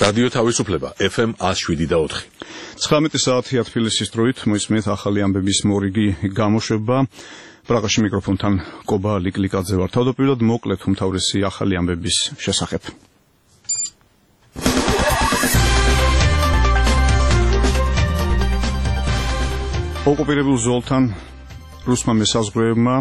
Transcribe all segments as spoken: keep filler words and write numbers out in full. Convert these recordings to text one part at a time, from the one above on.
რადიო თავისუფლება ეფ ემ one oh seven და four. ცხრამეტი საათია თბილისის დროით, მოისმენთ ახალი ამბების მორიგი გამოშვება. პრაღაში მიკროფონთან კობა ლიკლიკაძე ვარ. თავდაპირველად მოკლედ უმთავრესი ახალი ამბების შესახებ. ოკუპირებულ ზოლთან რუსმა მესაზღვრეებმა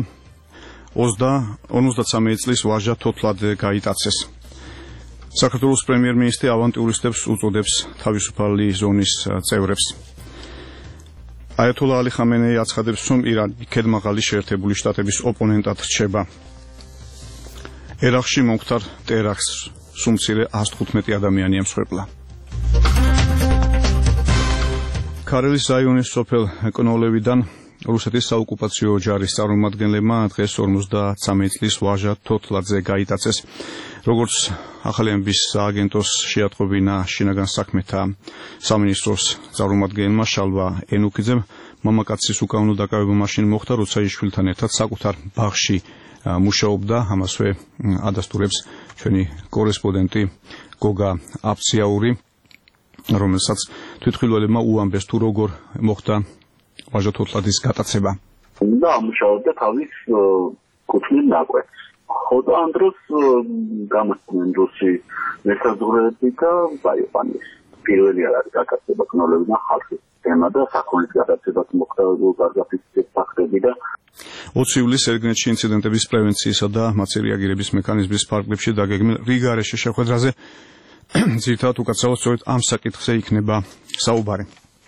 ოცდაათი წლის ვაჟა თოთლად გაიტაცეს. საქართველოს პრემიერ-მინისტრი ავანტიურისტებს უწოდებს თავისუფალი ზონის წევრებს. აიათოლა ალი ხამენეი აცხადებს, რომ ირანი ქედმაღალი შეერთებული შტატების ოპონენტად რჩება. ერაყში მომხდარ ტერაქტს სულ one hundred fifteen ადამიანი ემსხვერპლა. ქარელის რაიონის სოფელ კნოლევიდან რუსეთის საოკუპაციო ჯარის წარმომადგენლებმა დღეს ორმოცდათრამეტი წლის ვაჟა თოთლაძე გაიტაცეს. როგორც ახალი ამბების სააგენტოს შეატყობინა შინაგან საქმეთა სამინისტროს წარმომადგენელმა შალვა ენუქიძემ, მამაკაცის უკანონო დაკავება მაშინ მოხდა, როცა ის შვილთან ერთად საკუთარ ბაღში მუშაობდა. ამასვე ადასტურებს ჩვენი კორესპონდენტი გოგა აფციაური, რომელსაც თვითმხილველებმა უამბეს თუ როგორ მოხდა ვაჟა თოთლაძის გატაცება. და ამუშავებდა თავის კუთვნილ ნაკვეთს. ხოდა ამ დროს გამოსცნენ რუსი მესაზღვრეები და ბაიყვანის. პირველი არის გაკეთება კნოლებიდან ხალხის თემა და საქონლის გადაცემაც მოხდა გარდაფიქსირების ფაქტები და ოცი ივლისს ერგნეთში ინციდენტების პრევენციისა და მათი რეაგირების მექანიზმის ფარგლებში დაგეგმილ რიგარეშე შეხვედრაზე ძირითადად უკაცრავად სწორედ ამ საკითხზე იქნება საუბარი.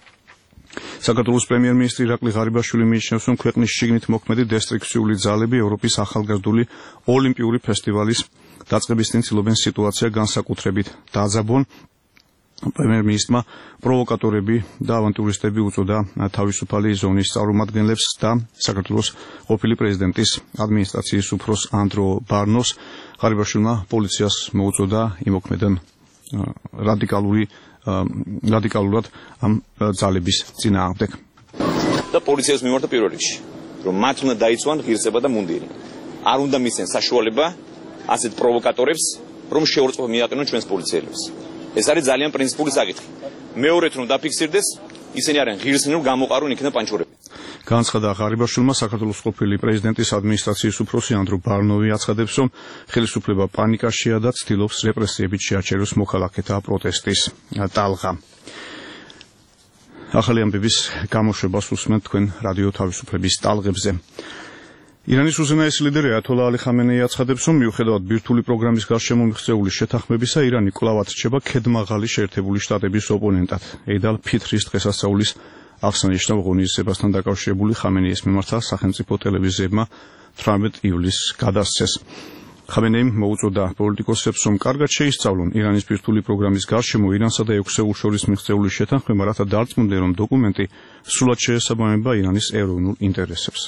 საქართველოს პრემიერ-მინისტრი ირაკლი ღარიბაშვილი მიიჩნევს, რომ ქვეყნის შიგნით მოქმედი დესტრიქციული ძალები ევროპის ახალგაზრდული ოლიმპიური ფესტივალის დაწყების წინ ცდილობენ სიტუაცია განსაკუთრებით დააძაბონ. პრემიერ-მინისტრმა პროვოკატორები და ავანტურისტები უწოდა თავისუფალი ზონის წარმომადგენლებს და საქართველოს ყოფილი პრეზიდენტის ადმინისტრაციის უფროს ანდრო ბარნოს. ღარიბაშვილმა პოლიციას მოუწოდა იმოქმედონ რადიკალური რადიკალურად ამ ძალების წინააღმდეგ. და პოლიციას მიმართა პირველ რიგში, რომ მათ უნდა დაიცვან ღირსება და მუნდირი. არ უნდა მისცენ საშუალება ასეთ პროვოკატორებს, რომ შეურწყვა მიაყენონ ჩვენს პოლიციელებს. ეს არის ძალიან პრინციპული საკითხი. მეორედ რომ დაფიქსირდეს, ისინი არიან ღირსნი, რომ გამოყარონ იქნა პანჩურები. განცხადა ღარიბაშვილმა. საქართველოს ყოფილი პრეზიდენტის ადმინისტრაციის უფროსი ანდრო ბარნოვი აცხადებს, რომ ხელისუფლება პანიკაშია და ცდილობს რეპრესიებით შეაჩეროს მოქალაქეთა პროტესტის ტალღა. ახალი ამბების გამოშვებას უსმენთ თქვენ რადიო თავისუფლების ტალღებზე. ირანის უზენაესი ლიდერი აიათოლა ალი ხამენეი აცხადებს, რომ მიუხედავად ბირთვული პროგრამის გარშემო მიღწეული შეთანხმებისა, ირანი კვლავ რჩება ქედმაღალი შეერთებული შტატების ოპონენტად. ეიდ ალ-ფიტრის დღესასწაულის აღსანიშნავ ღონისძიებასთან დაკავშირებული ხამენეის მიმართ სახელმწიფო ტელევიზიებმა თვრამეტი ივლისს გადასცეს. ხამენეიმ მოუწოდა პოლიტიკოსებს, რომ კარგად შეისწავლონ ირანის ბირთვული პროგრამის გარშემო ირანსა და ექვსეულს შორის მიღწეული შეთანხმება, რათა დარწმუნდნენ, რომ დოკუმენტი სრულად შეესაბამება ირანის ეროვნულ ინტერესებს.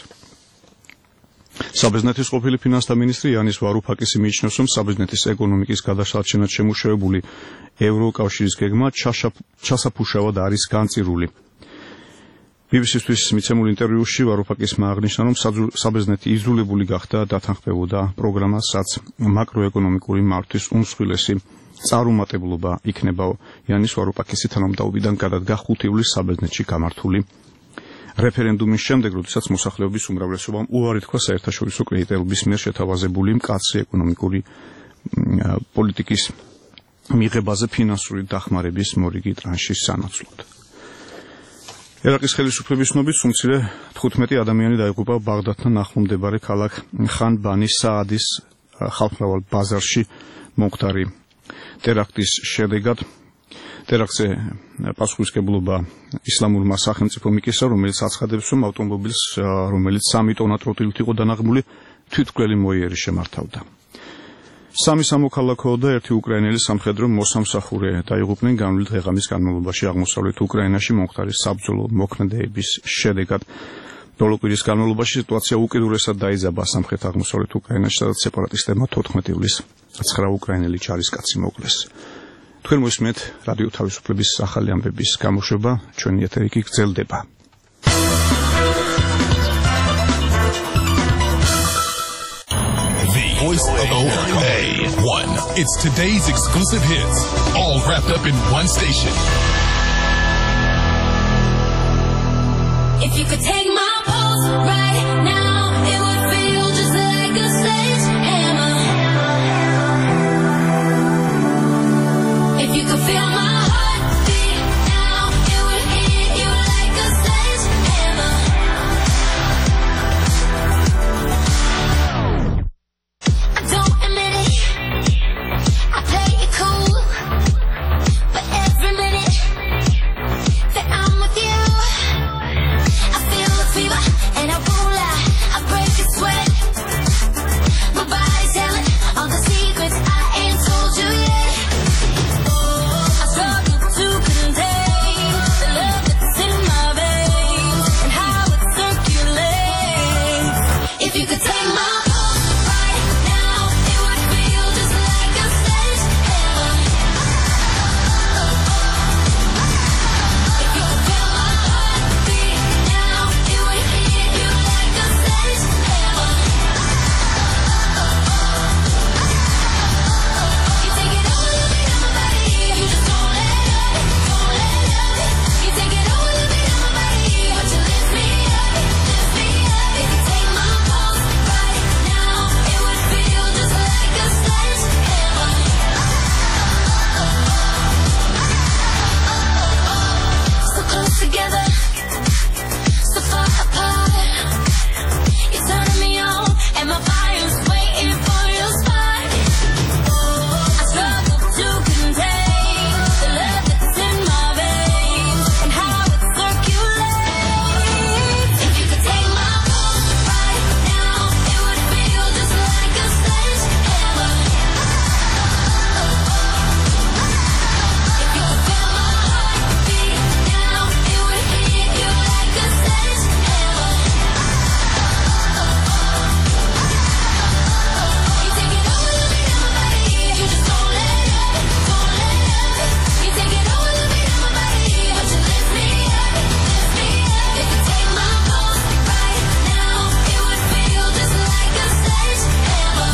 საბერძნეთის ყოფილი ფინანსთა მინისტრი იანის ვარუფაკისი მიიჩნევს, რომ საბერძნეთის ეკონომიკის გადასარჩენად შემუშავებული ევროკავშირის გეგმა ჩასაფუშავად არის განწირული. ბი ბი სისთვის მიცემულ ინტერვიუში ვარუფაკისმა აღნიშნა, რომ საბერძნეთი იძულებული გახდა დათანხმებოდა პროგრამას, რაც მაკროეკონომიკური მართვის უმსხვილესი წარუმატებლობა იქნება. იანის ვარუფაკისი თანამდებობიდან გადადგა ხუთი ივლისს საბერძნეთში გამართული რეფერენდუმის შემდეგ, როდესაც მოსახლეობის უმრავლესობამ უარი თქვა საერთაშორისო კრედიტების მიერ შეთავაზებული მკაცრი ეკონომიკური პოლიტიკის მიღებაზე ფინანსური დახმარების მორიგი ტრანშის სანაცვლოდ. ერაყის ხელისუფლების ცნობით სულ თხუთმეტი ადამიანი დაიღუპა ბაღდადთან ახლომდებარე ქალაქ ხან ბანი საადის ხალხმრავალ ბაზარში მომხდარი ტერაქტის შედეგად. ტერაქტზე პასუხისმგებლობა ისლამურმა სახელმწიფო მიკისა, რომელიც აცხადებს, რომ ავტომობილს, რომელიც სამი ტონა ტროტილით იყო დანაღმული, თვითმკვლელი მოიერის შემართავდა. სამი სამოქალაქო და ერთი უკრაინელი სამხედრო მოსამსახურე დაიღუპნენ განვლილ დღე-ღამის განმავლობაში აღმოსავლეთ უკრაინაში მომხდარი საბრძოლო მოქმედებების შედეგად. ბოლო კვირის განმავლობაში სიტუაცია უკიდურესად დაიძაბა სამხრეთ აღმოსავლეთ უკრაინაში, სადაც სეპარატისტებმა თოთხმეტი ივლისს ცხრა უკრაინელი ჯარისკაცი მოკლეს. თქვენ მოსმენთ რადიო თავისუფლების ახალი ამბების გამოშვება, ჩვენი ეთერი კი გრძელდება. The voice of America. A one. It's today's exclusive hits, all wrapped up in one station. If you could take my pulse right now, it would feel just like a sledgehammer. If you could feel my heartbeat now, it would hit you like a sledgehammer. I don't admit it, I play it cool, but every minute that I'm with you, I feel a fever and I won't lie, I break a sweat. My body's telling all the secrets I ain't told you yet. I struggle to contain the love that's in my veins and how it circulates. If you could take my pulse right now, it would feel just like a sledgehammer. If you could feel my heartbeat now, it would hit you like a sledgehammer. You take it all of me on my body, you just don't let up, don't let up. You take it all of me on my body, but you lift me up, lift me up. If you take my pulse right now, it would feel just like a sledgehammer. So close together, so far apart. You're turning me on, and my fire's waiting for your spark. I struggle to contain the love that's in my veins and how it circulates. If you could take my pulse right now, it would feel just like a sledgehammer. If you could feel my heartbeat now, it would hit you like a sledgehammer. You take it all of me on my body, you just don't let up, don't let up. You take it all of me on my body, but you lift me up, lift me up. If you take my pulse right now, it would feel just like a sledgehammer.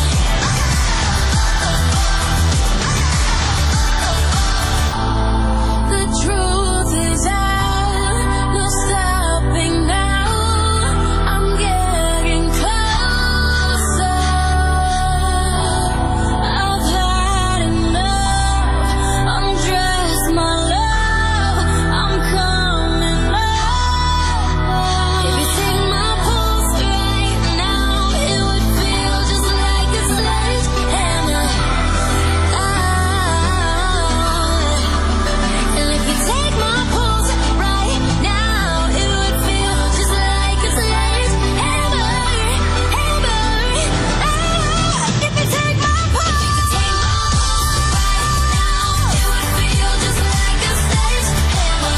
The truth is out, no stopping now. I'm getting closer. I've had enough. Undress my love. I'm coming up. If you take my pulse right now, it would feel just like a sledgehammer. And if you take my pulse right now, it would feel just like a sledgehammer. Hammer. If you take my pulse right now, it would feel just like a sledgehammer.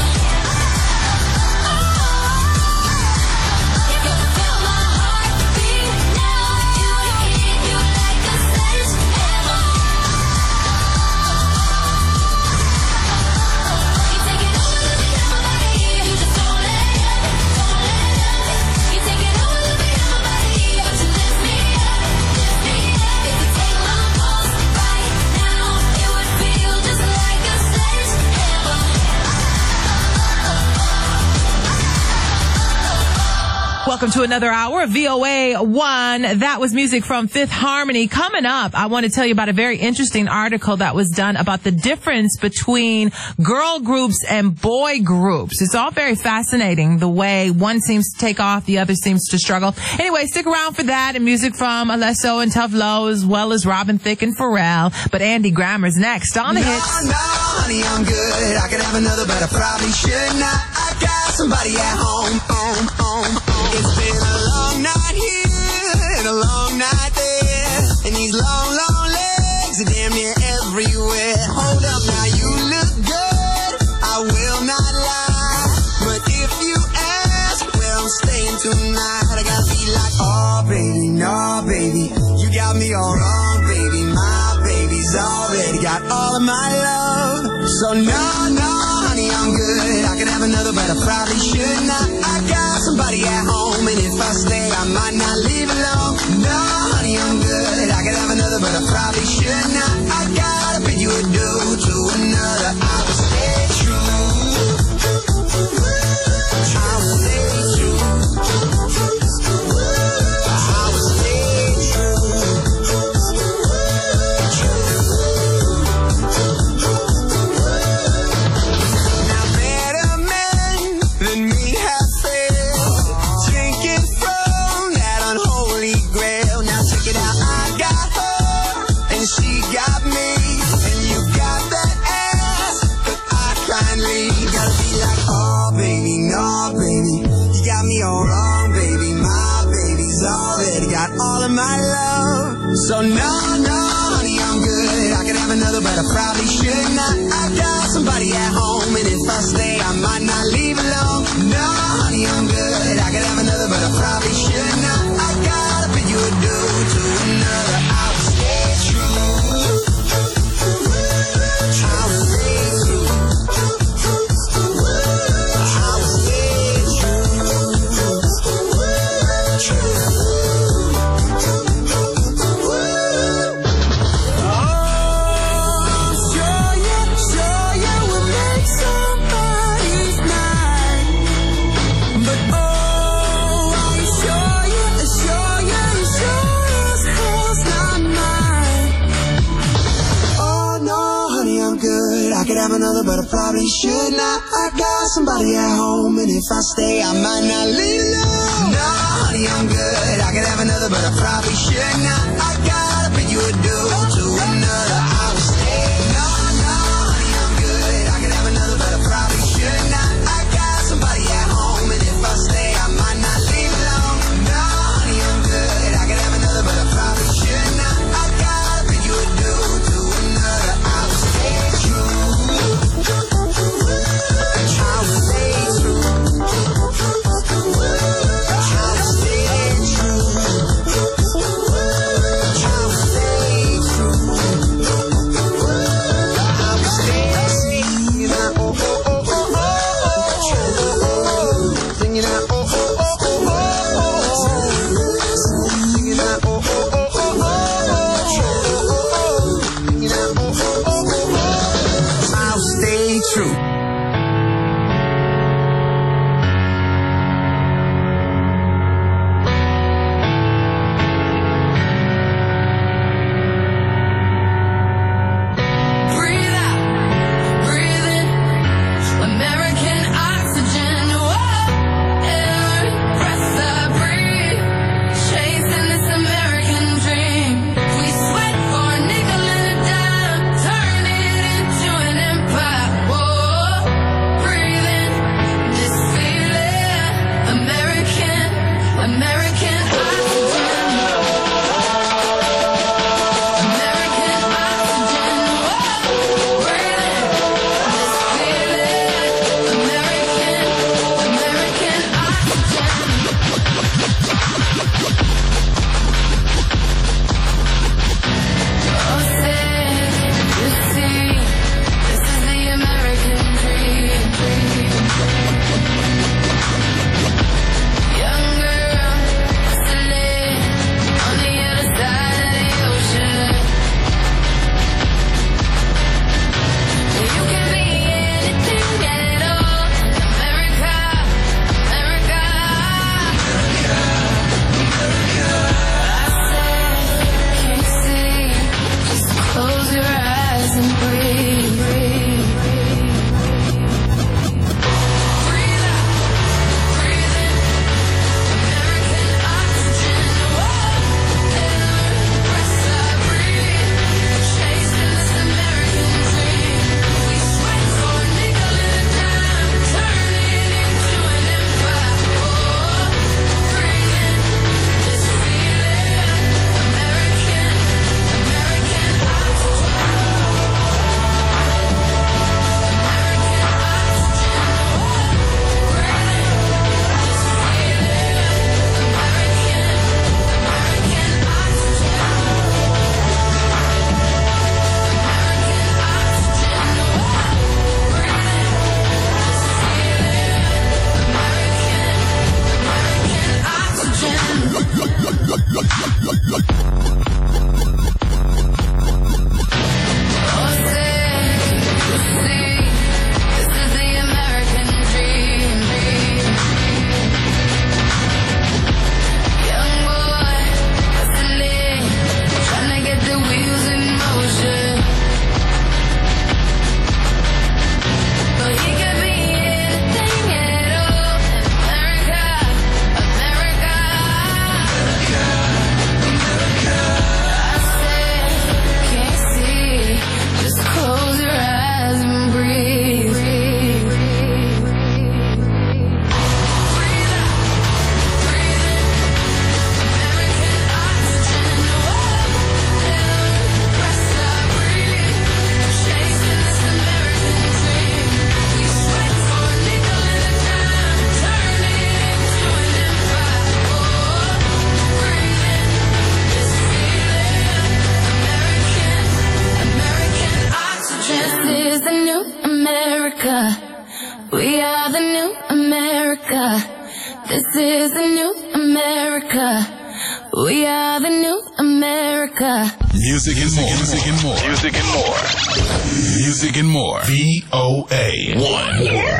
If you could feel my heartbeat now, it would hit you like a sledgehammer. You take it all of me on my body, you just don't let up, don't let up. You take it all of me on my body, but you lift me up, lift me up. If you take my pulse right now, it would feel just like a sledgehammer. Welcome to another hour of V O A one. That was music from Fifth Harmony. Coming up, I want to tell you about a very interesting article that was done about the difference between girl groups and boy groups. It's all very fascinating, the way one seems to take off, the other seems to struggle. Anyway, stick around for that and music from Alesso and Tough Low, as well as Robin Thicke and Pharrell. But Andy Grammer's next on the hits. No, honey, I'm good. I could have another, but I probably should not. I got somebody at home, home, home, home. It's been a long night here and a long night there, and these long, long legs are damn near everywhere. Hold up, now you look good, I will not lie, but if you ask where I'm staying tonight, I gotta be like, oh baby, no baby, you got me all wrong, baby. My baby's already got all of my love, so no, no, honey, I'm good. I could have another, but I probably should not. I got somebody at home, and if I stay, I might not leave alone. No, honey, I'm good. I could have So no, no, honey, I'm good. I could have another, but I probably should not. I got somebody at home, and if I stay, I might not leave alone. No, honey, I'm good. I could have another, but I probably should not. I gotta bid you adieu to another. I will stay true. I will stay true. I will stay true. Have another, but I probably should not. I got somebody at home, and if I stay, I might not leave alone. No, honey, I'm good. I could have another, but I probably should not. I gotta bid you adieu to another. I will stay. No, no, honey, I'm good. I could have another, but I probably should not. I got somebody at home, and if I stay, I might not leave alone. No, honey, I'm good. I could have another, but I probably should not. I gotta bid you adieu to another. I will stay true. True. America. We are the new America. This is the new America. We are the new America. Music and more. Music and more. Music and more. Music and more. V O A one.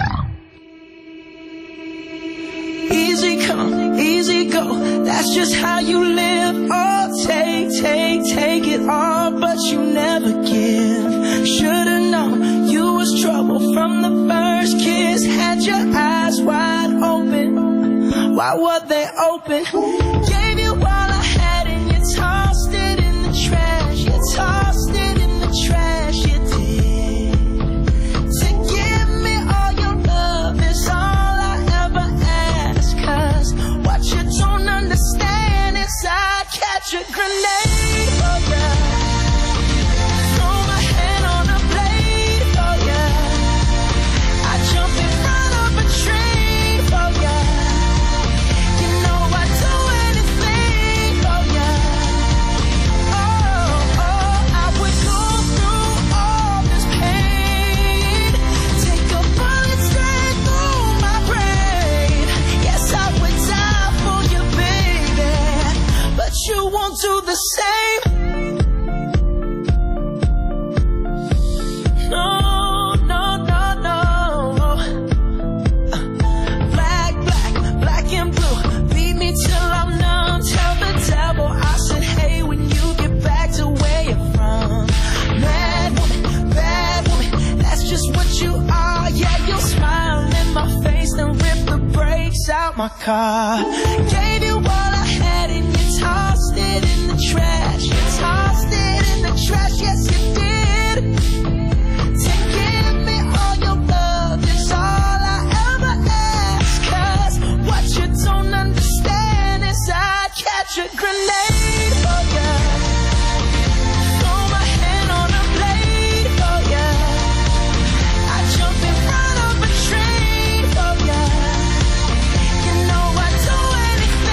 Easy come, easy go. That's just how you live. Oh, take, take, take it all, but you never give. Should've known you was trouble from the first kiss. Had your eyes wide open. Why were they open? Gave you all I had and you tossed it in the trash. You tossed it in the trash, you did. To give me all your love is all I ever ask. Cause what you don't understand is I'd catch a grenade for ya. Throw my hand on a blade for ya. I'd jump in front of a train for ya. You know I'd do anything for ya. Oh, oh, I would go through all this pain. Take a bullet straight through my brain. Yes, I would die for you, baby. But you won't do the same. No, no, no, no. Black, black, black and blue. Beat me till I'm numb. Tell the devil I said, hey, when you get back to where you're from. Mad woman, bad woman, that's just what you are. Yeah, you'll smile in my face and rip the brakes out my car. Gave you all I had and you tossed it in the trash. You tossed it in the trash, yes you did. To give me all your love is all I ever ask. Cause what you don't understand is I'd catch a grenade for ya. Throw my hand on a blade for ya. I'd jump in front of a train for ya. You know I'd do anything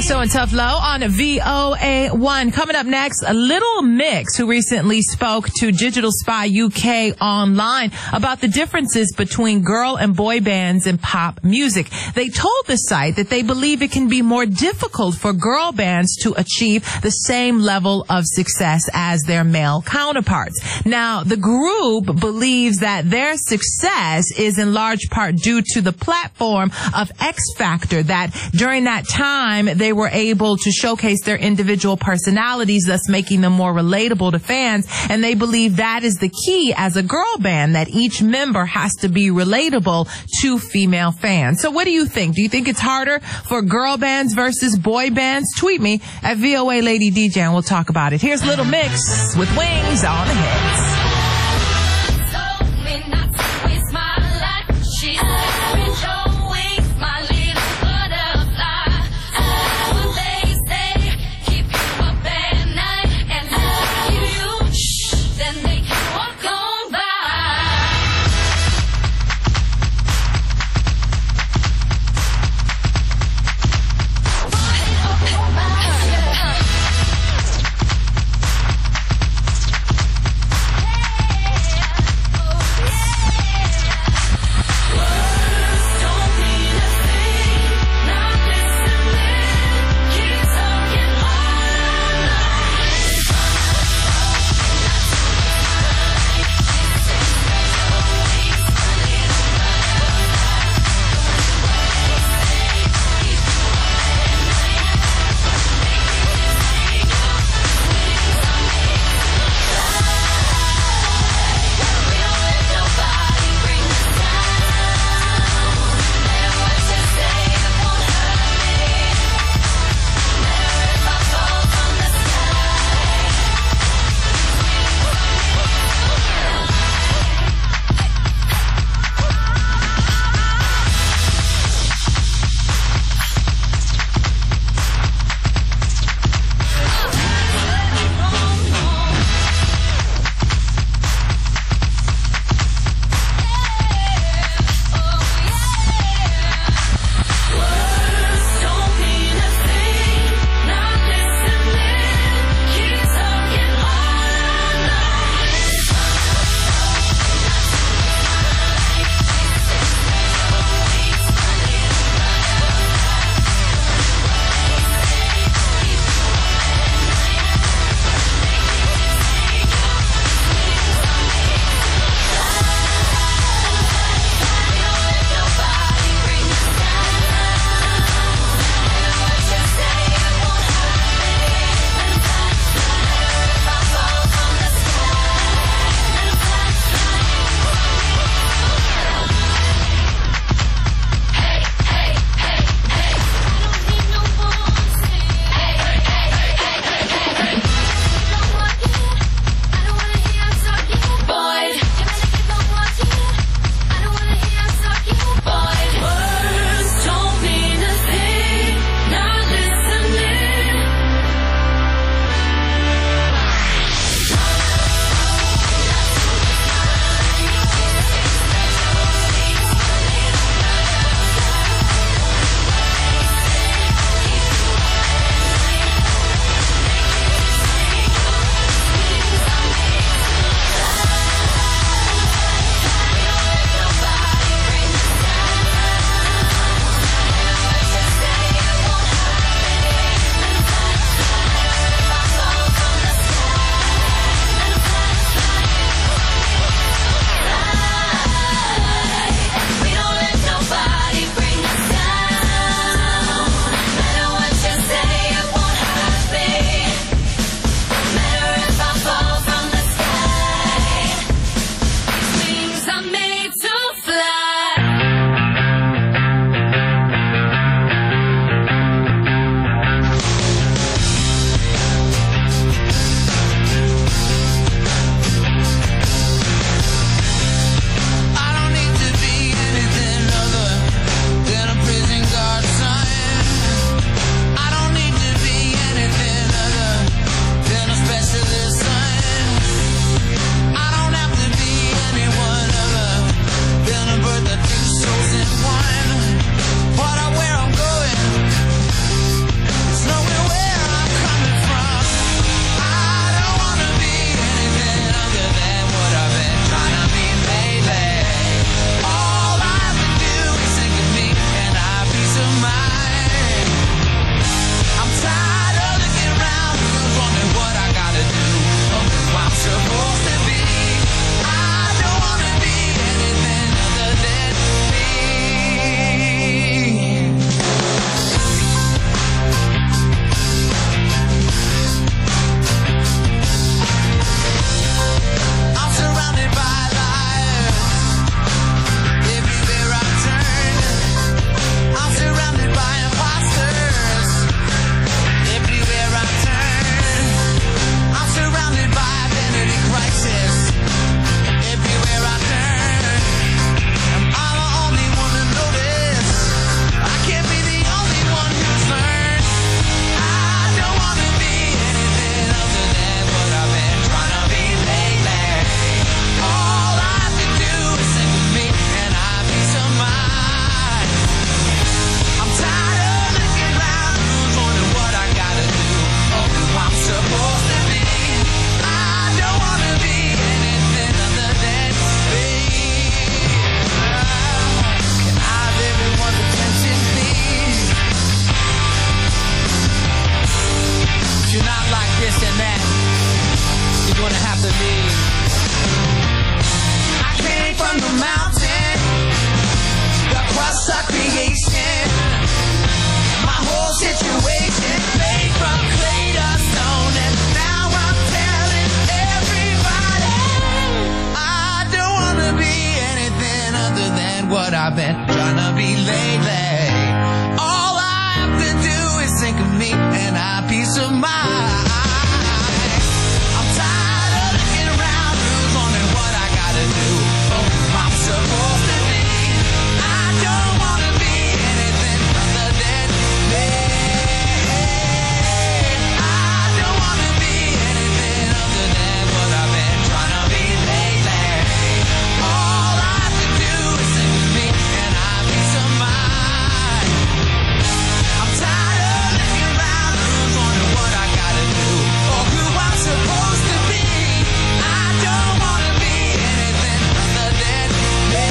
Tiesto and Tough Low on V O A one. Coming up next, a Little Mix, who recently spoke to Digital Spy U K online about the differences between girl and boy bands in pop music. They told the site that they believe it can be more difficult for girl bands to achieve the same level of success as their male counterparts. Now, the group believes that their success is in large part due to the platform of X Factor, that during that time they were able to showcase their individual personalities, thus making them more relatable to fans. And they believe that is the key as a girl band, that each member has to be relatable to female fans. So what do you think? Do you think it's harder for girl bands versus boy bands? Tweet me at V O A Lady D J and we'll talk about it. Here's Little Mix with Wings on the Hits. Hey! house of creation. My whole situation made from clay to stone, and now I'm telling everybody I don't wanna be anything other than what I've been trying to be lately. All I have to do is think of me and have peace of mind. I'm tired of looking around, who's wondering what I gotta do, or who I'm supposed to be. I don't wanna be anything other than me. I don't wanna be anything other than what I've been trying to be lately. All I have to do is think of me and have peace of mind. I'm tired of looking around, who's wondering what I gotta do, or who I'm supposed to be. I don't wanna be anything other than me.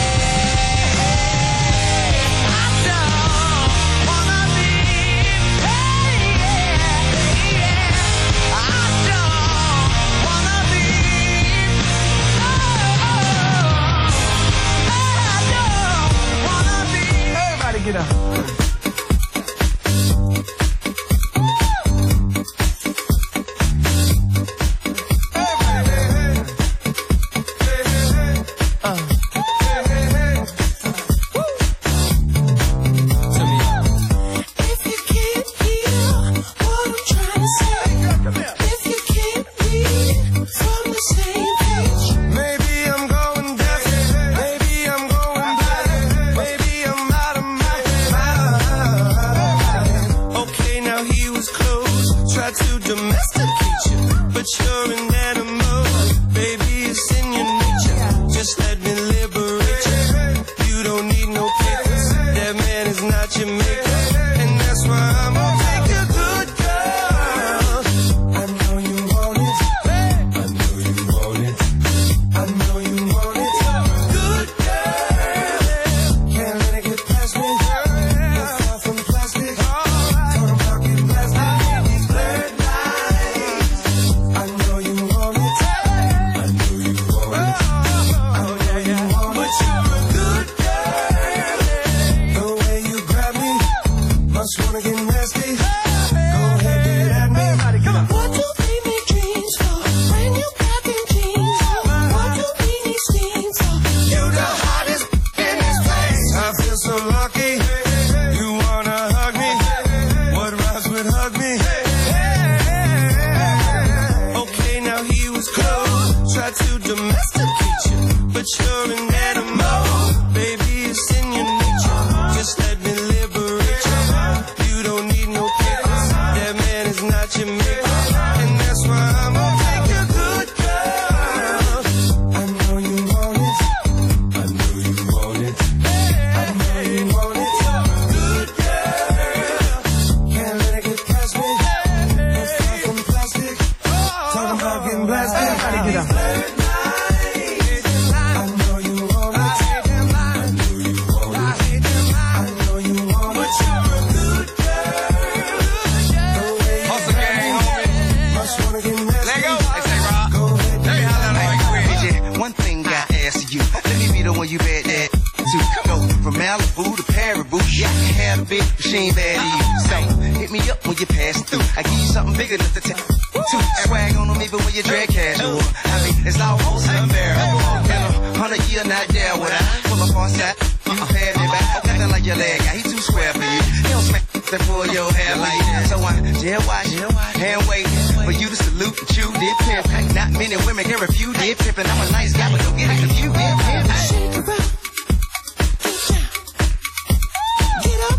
I don't wanna be, hey, yeah, yeah. I don't wanna be, oh, I don't wanna be. Everybody get up. If you can't hear what I'm trying to say, if you can't read from the same page, maybe I'm going deaf, maybe I'm going blind, maybe I'm out of my mind. Okay, now he was close, tried to domesticate you, but you're an animal, baby, it's in your nature. Just let me liberate you. You don't need no papers, that man is not your maker, and that's why I'm gonna take a good girl. I know you want it, I know you want it, I know you want it. Good girl, can't let it get past me. No far from plastic, talking about getting plastic. These blurred lines, I know you want it, I know you want it, I know you want it. But you're a good girl, the way you grab me, must wanna get nasty. Go ahead, get at me. What do we need dreams for? When you got them jeans on, what do we need schemes for? You the hottest in this place. I feel so lucky. You wanna hug me? What rhymes with hug me? Okay, now he was close, tried to domesticate you, but you're an animal, baby, it's in your nature. Just let me liberate you. You don't need no papers, that man is not your maker, and that's why I'm gonna take a good girl. I know you want it, I know you want it, I know you want it. Good girl, can't let it get past me. No far from plastic, talking about getting blasted. Everybody get up. I know you want it, I know you want it, I know you want it. But you're a good girl, the way you Hustle gang, homie. must wanna get nasty. Let go. Hey, say, Rob. Go ahead, Let me holler at you quick. D J, one thing I ask you, let me be the one you bet that to go from Malibu to Paribu. Yeah, I can have a big machine bad to you. So hit me up when you pass through. I give you something bigger than the take two. Swag on them even when you drag casual. I mean, it's almost unbearable. In a hundred year not there would I pull up on side. You pad me back. Oh, nothing like your leg guy. He too square for you. He don't smack and pull your hair like that. So I jail watch, hand wait for you to salute and chew dip pimp. Not many women can refuse dip pimp, and I'm a nice guy, but don't get it confused. Dip pimp. shake it up, get up.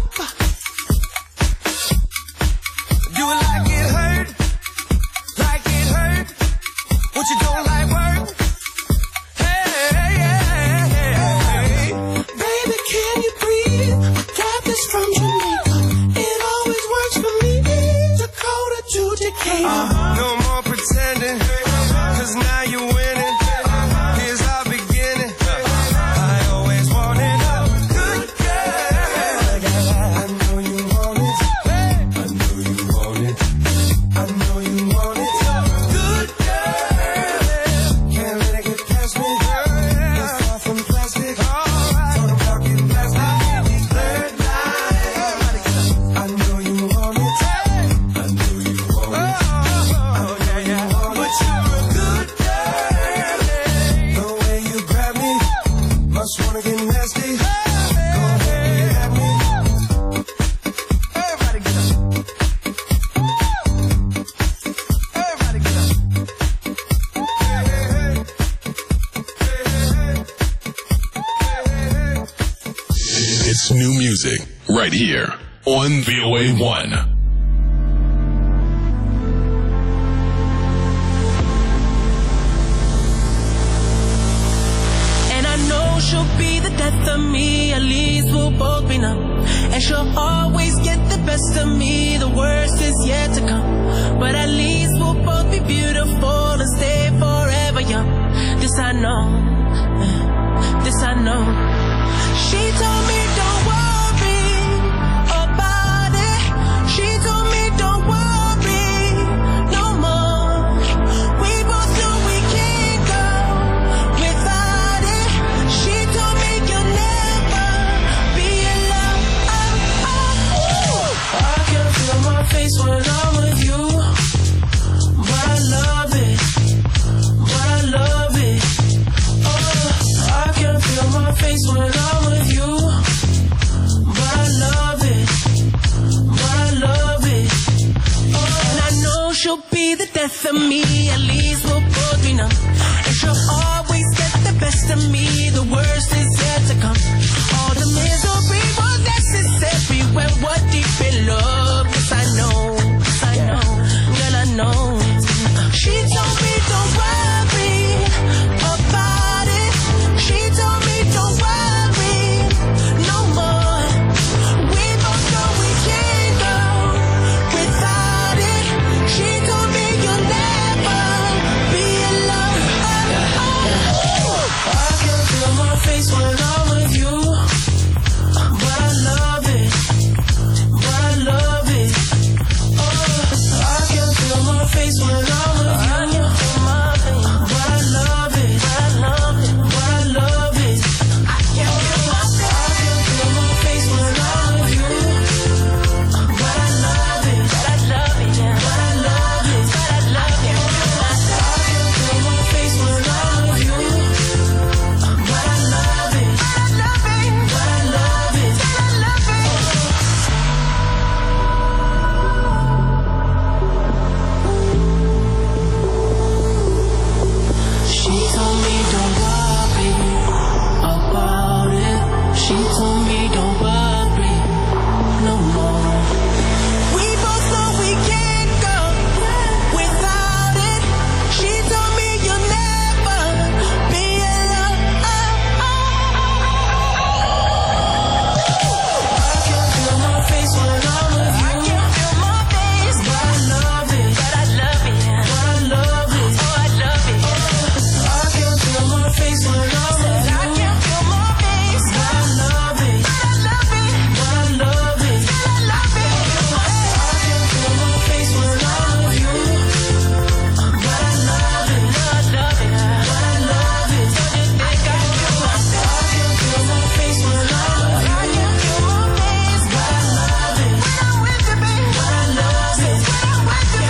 Do it like it hurt, like it hurt. What you don't like work? Hey, hey, hey, hey. Baby, can you breathe? Got this from Jamaica. It always works for me. Dakota to Decatur. No more pretending, cause now you're winning. Here's our beginning. I just wanna get nasty. Go ahead, have me. Everybody get up. Everybody get up. It's new music right here on V O A one. She'll be the death of me, at least we'll both be numb. And she'll always get the best of me, the worst is yet to come. But at least we'll both be beautiful and stay forever young. This I know, this I know. She told me don't worry about it. She told me don't worry no more. We both know we can't go without it. She told me you'll never be alone. Oh, oh. I can feel my face when I'm with you, but I love it, but I love it. Oh, I can feel my face when I'm with you, but I love it, but I love it. Oh, and I know she'll be the death of me, at least we'll both be numb. And she'll always get the best of me, the worst is yet to come. All the misery was necessary when we're deep in love. Yes, I know, yes, I know, girl, I know. She told me don't worry about it. She told me don't worry no more. We both know we can't go without it. She told me you'll never be alone. Oh, oh, oh. I can feel my face when I'm with you, but I love it, but I love it. Oh, I can feel my face when I'm with you, but I love it, but I love it, but I love it. I can feel my face when I'm with you, but I love it, but I love it, but I love it, but I love it. I can feel my face when I'm with you, but I love it, but I love it, but I love it, but I love it. She told me don't worry about it. She told me don't worry no more. We both know we can't go without it. She told me you'll never be alone. I can feel my face when I'm with you. I can feel my face, but I love it, but I love it, but I love it. Oh, I love it. I can feel my face when I'm with you. I can feel my face, but I love it, but I love it, but I love it, but I love it. I can feel my face when I'm with you, but I love it, but I love it, but I love it. I can feel my face when I'm with you. I can feel my face, but I love it when I'm with you, baby. But I love it when I'm with you.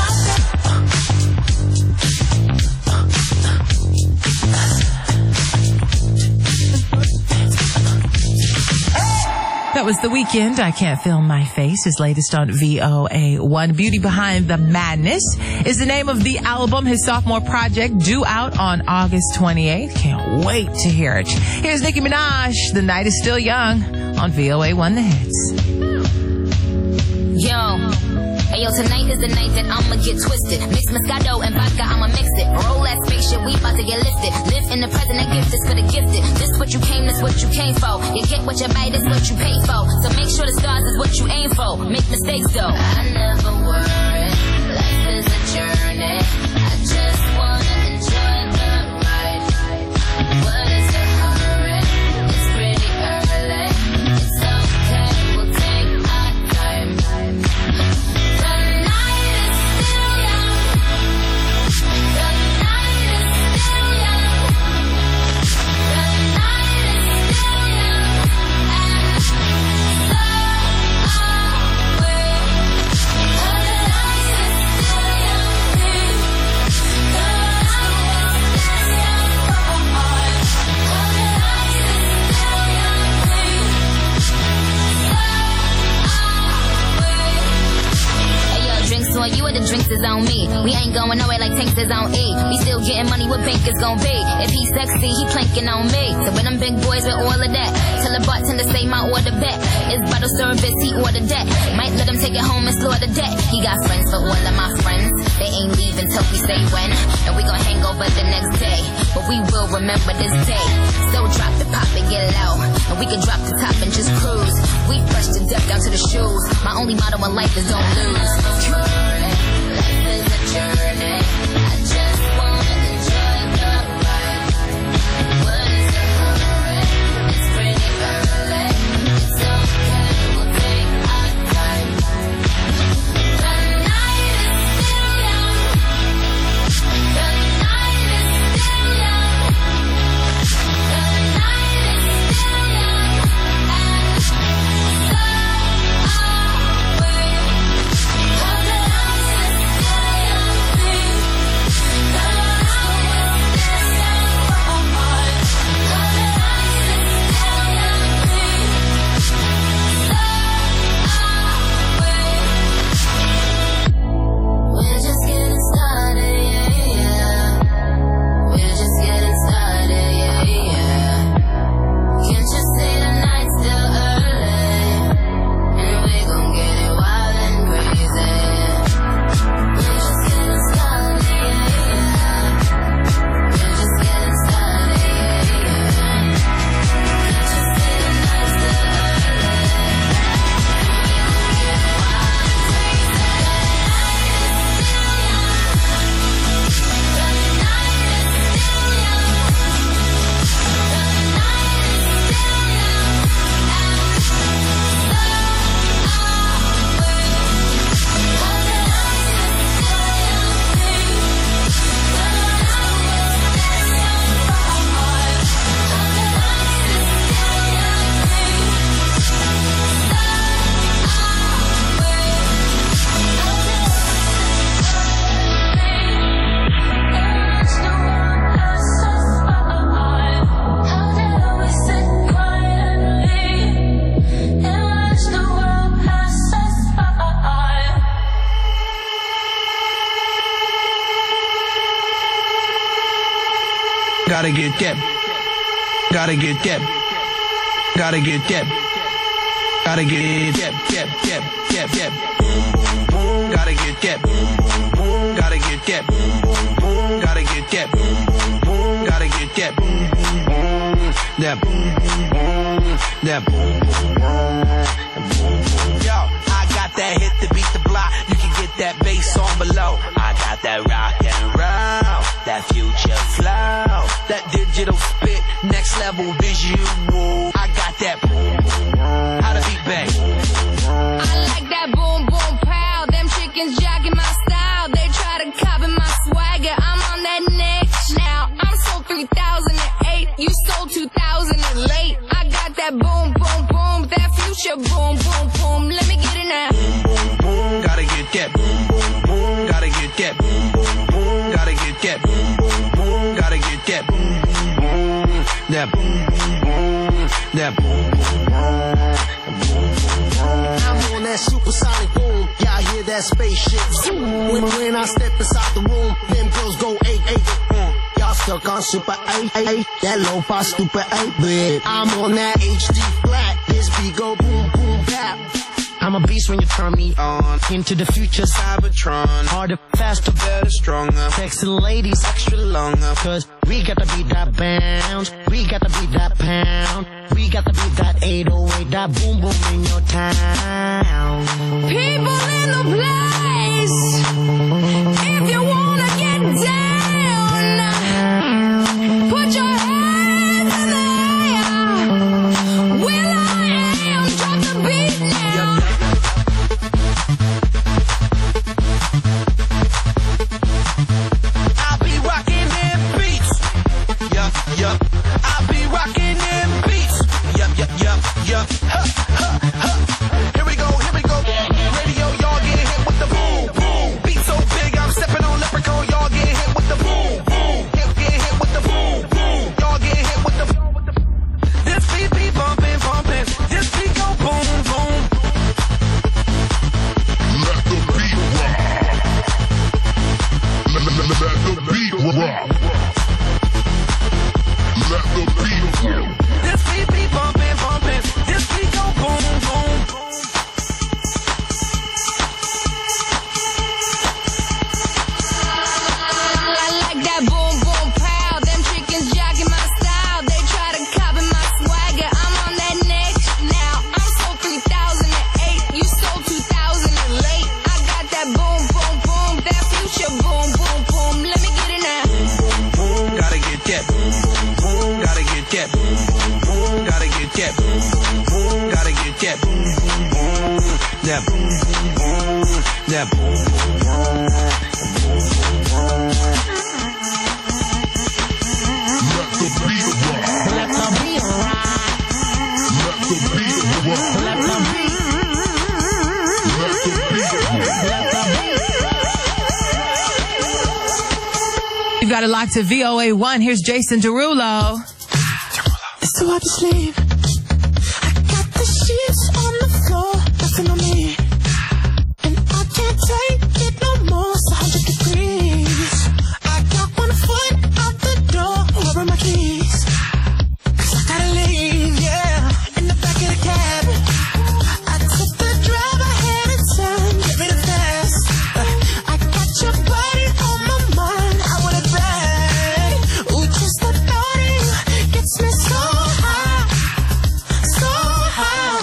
That was The Weeknd. I Can't Feel My Face, his latest on V O A one. Beauty Behind the Madness is the name of the album, his sophomore project, due out on August twenty-eighth. Can't wait to hear it. Here's Nicki Minaj, The Night Is Still Young, on V O A one The Hits. Yo, ayo, tonight is the night that I'ma get twisted. Mix Moscato and vodka, I'ma mix it. Roll that spaceship, we about to get lifted. Live in the present, that gift is for the gifted. This what you came, this what you came for. You get what you buy, this what you pay for. So make sure the stars is what you aim for. Make mistakes though. I never worry, life is a journey. I just wanna enjoy the ride. What is the hurry? It's pretty early. It's okay, we'll take our time. The night is still young. The night is still young. The night is still young. And so are we. The night is still young. on me. We ain't going nowhere like tanks is on E. We still getting money, what bank is gon' be? If he sexy, he planking on me. So when them big boys with all of that, tell the bartender say my order back. It's bottle service, he ordered that. Might let him take it home and slaughter that. He got friends for all of my friends. They ain't leaving till we say when. And we gon' hang over the next day. But we will remember this day. So drop the pop and get low. And we can drop the top and just cruise. We fresh to death down to the shoes. My only motto in life is don't lose. Life is a journey. I just wanna enjoy the ride. What is the hurry? It's pretty early. It's okay, we'll take our time. The night is still young. The night is still young. The night is still young. And so are we. Hold the lights is still young. The lights is still young. Hold the lights is still young. So are we. We're just getting started, yeah, yeah. We're just getting started, yeah, yeah. Can't you see the night's still early? And we gon' get it wild and crazy. We're just getting started, yeah, yeah. We're just getting started, yeah, yeah. Can't you see the night's still early? Gotta get that. Gotta get that. Gotta get that. Gotta get that. That. That. That. That. Gotta get that. Gotta get that. Gotta get that. Gotta get that. That. That. Yo, I got that hit to beat the block. You can get that bass on below. I got that rock and roll, that future flow, that digital spit, next level visual. I got that boom, how to beat bang. I like that boom boom pow. Them chickens jogging my style. They try to copy my swagger. I'm on that next now. I'm sold three thousand eight. You sold two thousand late. I got that boom boom boom. That future boom boom boom. Let me get it now. Gotta get that. Gotta get that. Gotta get that. Gotta get that. That. That. I'm on that supersonic boom. Y'all hear that spaceship zoom. When, when I step inside the room, them girls go eight eight. Mm. Y'all stuck on super eight eight. That lo-fi stupid eight bit. I'm on that H D flat. This beat go boom boom bap. I'm a beast when you turn me on. Into the future, Cybertron. Harder, faster, better, stronger. Sexy ladies, extra longer. Cause we got to beat that bounce. We got to beat that pound. We got to beat that eight oh eight. That boom boom in your town. People in the place. If you wanna get down, put your hands in the air. Will I am, drop the beat now. I'll be rocking them beats. Yup, yup. I'll be rocking them beats. Yup, yup, yup, yup. Huh, huh. That boom, boom, boom. That boom, boom, boom. Let the beat rock. Let the beat rock. Let the beat rock. Let the beat. Let the beat rock. Let the beat. You've got it locked to V O A one. Here's Jason Derulo. It's too hard to sleep. I got the sheets on the floor, nothing on me. And I can't take it no more, it's one hundred degrees. I got one foot out the door, where are my keys? 'Cause I gotta leave, yeah, in the back of the cab. I took the drive ahead of time, give it a fast. I got your body on my mind, I want it back. Ooh, just the thought of you gets me so high, so high.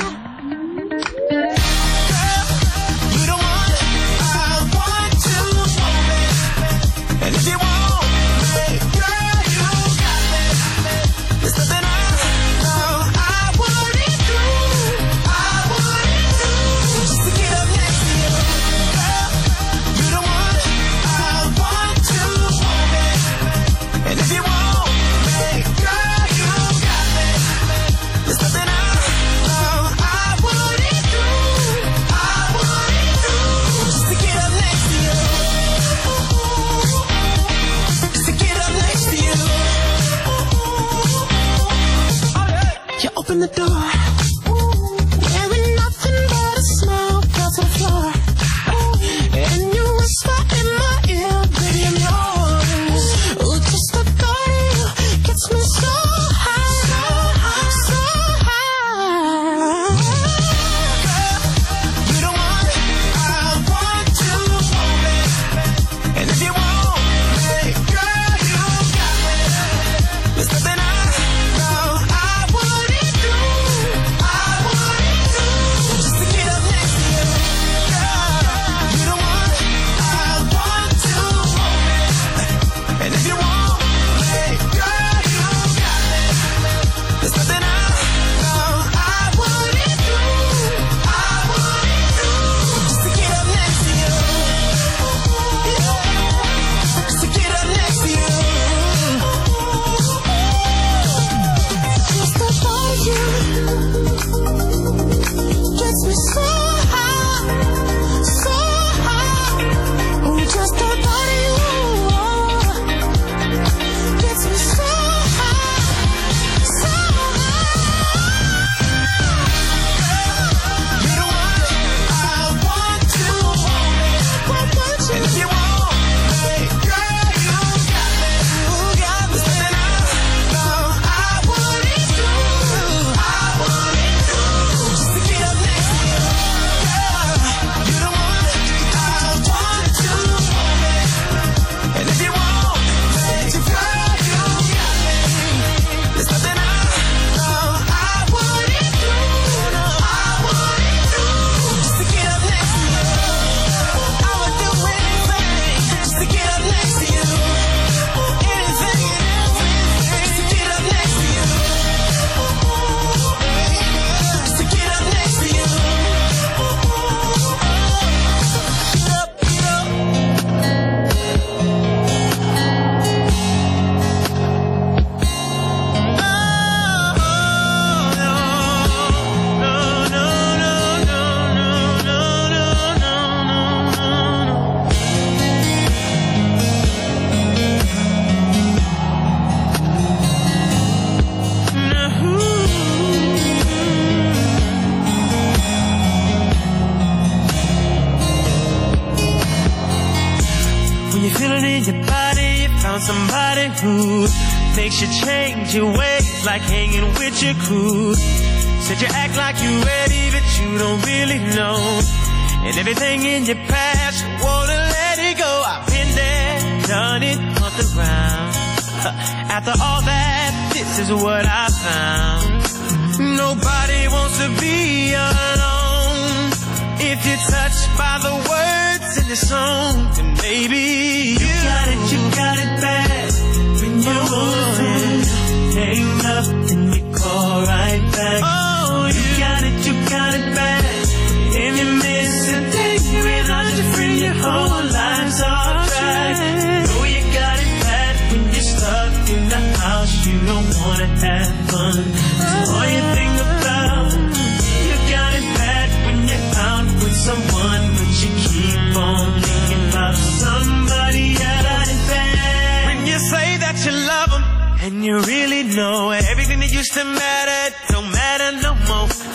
Girl, you the one I want to hold me. And if you want me, girl, you got me. There's nothing I know I wouldn't do, I wouldn't do, just to get up next to you. Girl, you the one I want to hold me. And if you want me, girl, you got me. There's nothing I know I wouldn't do, I wouldn't do, just to get up next to you. Just to get up next to you. You open the door, wearing nothing but a smile, fell to the floor. And you whisper in my ear, baby, I'm yours. Ooh, just the thought of you gets me so high, so high, so high. Girl, you the one I want to hold me. And if you want me, girl, you got me. There's nothing I know I wouldn't do, I wouldn't do, just to get up next to you. Girl, you the one I want to hold me. And if you want me, girl, you got me. There's nothing I know I wouldn't do, I wouldn't do, just to get up next to you. Just to get up next to you. Just the thought of you gets me so high, so high. Ooh, just the thought of you gets me so high, so high. You're the one I want to hold me. And if you want me, girl, you got me. You got me. There's nothing I know I wouldn't do, I wouldn't do, just to get up next to you. Girl, you're the one I want to hold me. And if you want me, girl, you got me. There's nothing I know I wouldn't do, no, I wouldn't do, just to get up next to you. I would do anything just to get up next to you. Anything and everything just to get up next to you. Just to get up next to you. Get up, get up. When you feel it in your body, you found somebody who makes you change your ways, like hanging with your crew. Said you act like you ready, but you don't really know. And everything in your past, you wanna let it go. I've been there, done it, humped around. After all that, this is what I found. Nobody wants to be alone. If you're touched by the words in the song, then maybe you, you got it, you got it bad. When you're on, hang up and you call right back. Oh, you got it, you got it bad. In your minute.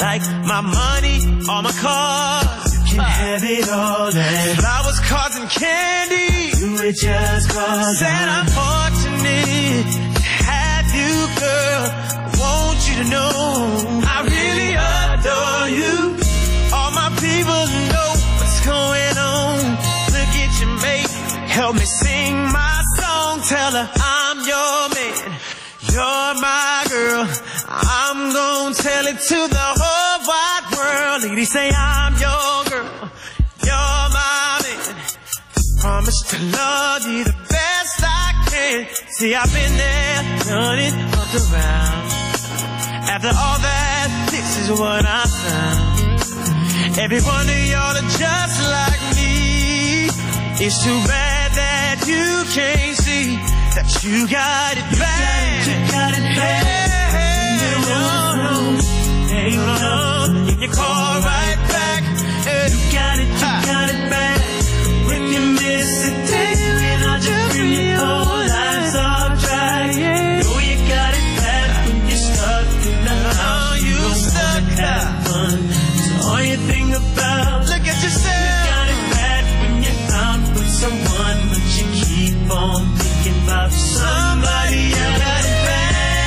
like my money, all my cars. You can have it all. And flowers, cards, and candy. You would just cause said I'm fortunate to have you, girl. I want you to know I really adore you. All my people know what's going on. Look at your mate, help me sing my song. Tell her I'm your man, you're my girl. I'm gonna tell it to the whole wide world. Lady, say I'm your girl, you're my man. Promise to love you the best I can. See, I've been there, done it, fucked around. After all that, this is what I found. Every one of y'all are just like me. It's too bad that you can't see that you got it bad. You got it bad. You're wrong. Hey, no, you can call right back. You got it, you got it bad. When you miss it, take it on your free. Whole life's off track. Know you got it bad when you're stuck in the house. You stuck have fun. So all you think about, look at yourself. You got it bad when you're out with someone, but you keep on thinking about somebody else. Got it bad.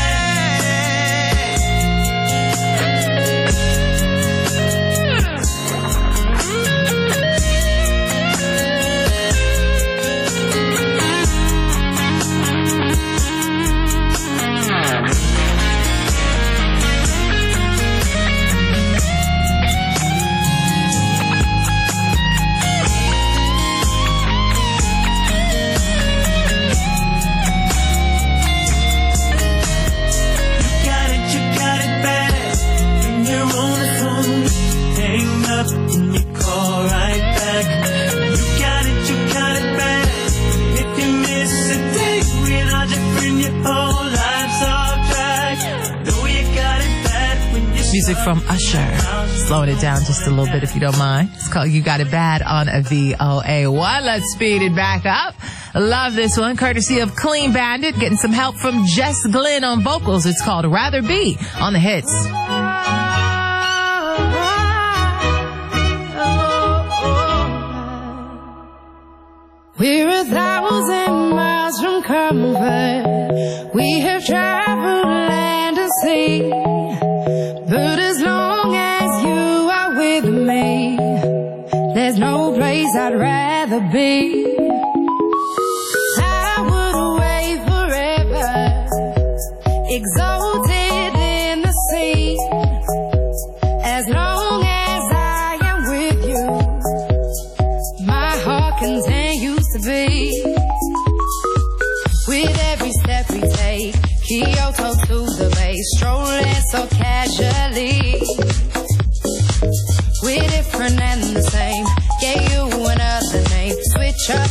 Music from Usher. Slowing it down just a little bit if you don't mind. It's called You Got It Bad on a V O A one. Let's speed it back up. Love this one. Courtesy of Clean Bandit. Getting some help from Jess Glynn on vocals. It's called Rather Be on the hits. We're a thousand miles from comfort. We have traveled land and sea. But as long as you are with me, there's no place I'd rather be. I would away forever, exalted in the sea. As long as I am with you, my heart continues to beat. With every step we take, Kyoto to the bay, strolling so casually. We're different and the same, gave you another name, switch up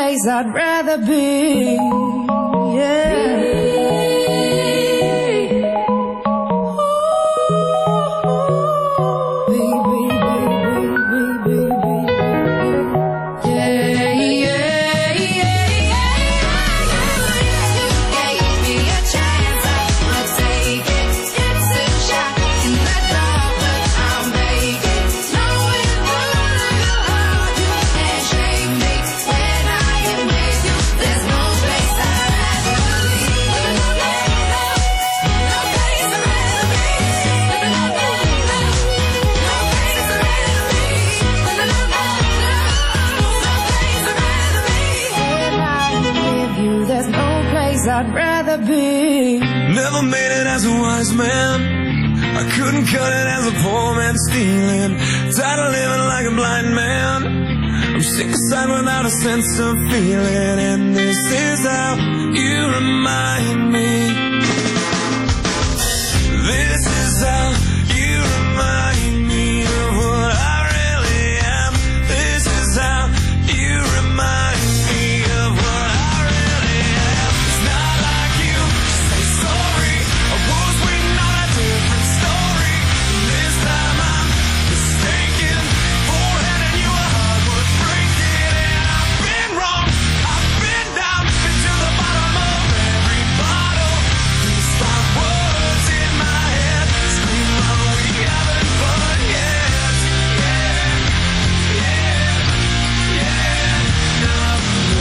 place I'd rather be. Yeah. I'd rather be. Never made it as a wise man. I couldn't cut it as a poor man stealing. Tired of living like a blind man. I'm sick aside without a sense of feeling. And this is how you remind me. This is how you remind me of what I really am. This is how you remind me of what I really am. It's not like you say sorry. I was waiting on a different story. This time I'm mistaken for handing you a heart worth breaking. And I've been wrong. I've been down, been to the bottom of every bottle. These five words in my head scream out, we haven't fun yet. Yeah, yeah, yeah, no, no.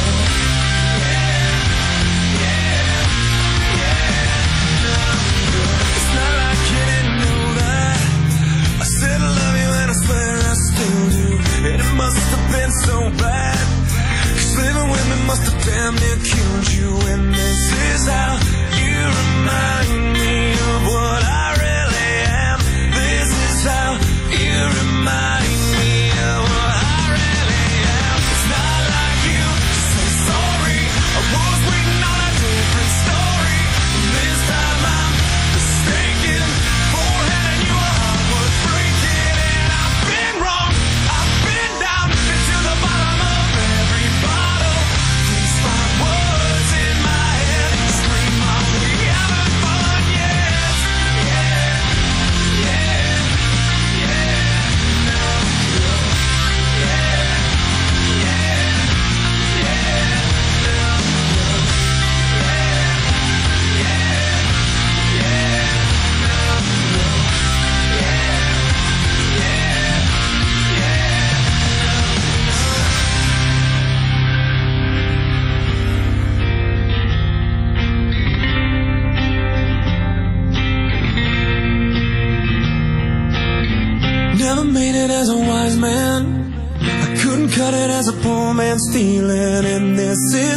Yeah, yeah, yeah, no, no. It's not like you didn't know that. I said I love you and I swear I still do. And it must have been so bad, 'cause living with me must have damn near killed you. And this is how you remind me of what I really am. This is how you remind me of what I really am. It's not like you say sorry. I was waiting on a different story. This time I'm mistaken for handing you a heart worth breaking. And I've been wrong. I've been down, been to the bottom of every bottle. These five words in my head scream out, we haven't fun yet. Yeah, yeah, yeah, no, no. Yeah, yeah, yeah, no, no. Yeah, yeah, yeah, no, no. Yeah, yeah, Never made it as a wise man. I couldn't cut it as a poor man stealing. And this is